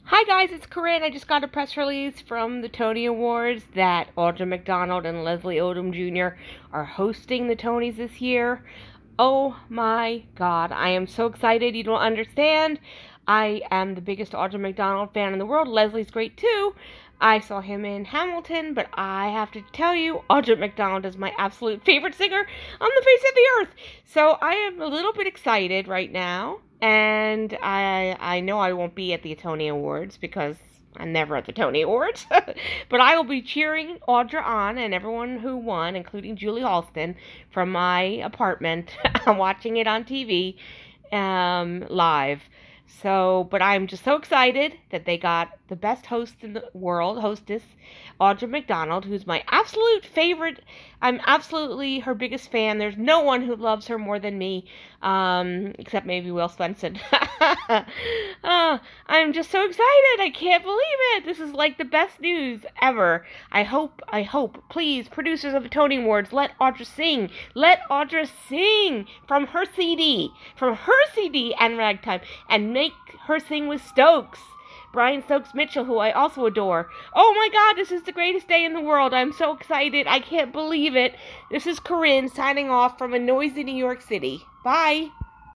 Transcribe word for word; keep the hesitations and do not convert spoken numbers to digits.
Hi guys, it's Corinne. I just got a press release from the Tony Awards that Audra McDonald and Leslie Odom Junior are hosting the Tonys this year. Oh my god, I am so excited. You don't understand. I am the biggest Audra McDonald fan in the world. Leslie's great too. I saw him in Hamilton, but I have to tell you, Audra McDonald is my absolute favorite singer on the face of the earth. So I am a little bit excited right now, and I I know I won't be at the Tony Awards because I'm never at the Tony Awards, but I will be cheering Audra on and everyone who won, including Julie Halston, from my apartment. I'm watching it on T V um, live. So, but I'm just so excited that they got the best host in the world, hostess, Audra McDonald, who's my absolute favorite. I'm absolutely her biggest fan. There's no one who loves her more than me, um, except maybe Will Swenson. uh, I'm just so excited. I can't believe it. This is like the best news ever. I hope, I hope, please, producers of the Tony Awards, let Audra sing. Let Audra sing from her C D, from her C D and Ragtime, and make her sing with Stokes. Brian Stokes Mitchell, who I also adore. Oh my god, this is the greatest day in the world. I'm so excited. I can't believe it. This is Corinne signing off from a noisy New York City. Bye.